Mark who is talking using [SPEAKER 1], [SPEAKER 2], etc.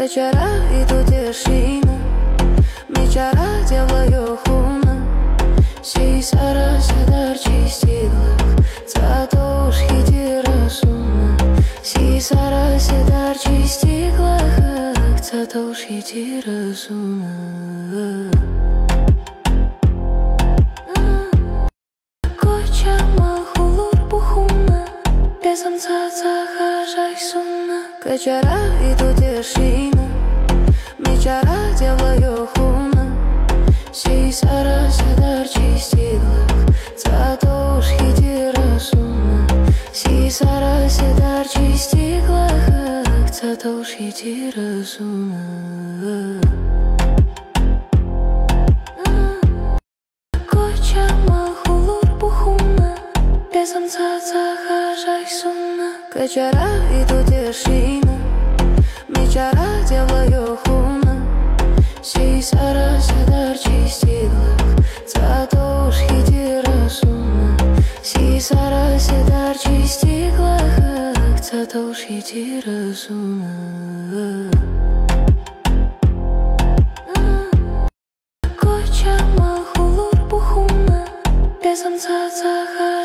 [SPEAKER 1] Večera idu tiešina, mičara делаю хумна. Сисара седар чистилах, цатош хити разумна. Сисара седар чистилах, цатош хити разумна. Вечера иду тишина, мечара делаю хумна. Сисара седар чистилах, цатош хити разумна. Сисара седар чистилах, цатош хити разумна. Вечера иду тишина, мечара делаю хумна. Сисара седар чистилах, цатош хити разумна. Сисара седар чистилах, цатош хити разумна.